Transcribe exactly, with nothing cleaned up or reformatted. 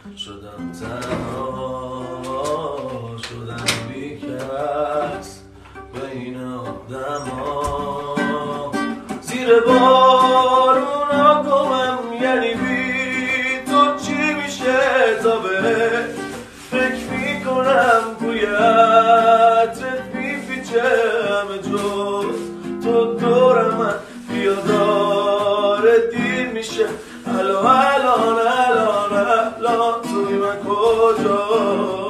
شدم تنها، شدم بیکس بین آدما، زیر بارونا گمم یعنی بی تو چی میشه تا به فکر میکنم بوی عطرت میپیچه همه جز تو دور من بیا داره دیر میشه الان الان الان الان توی من کجا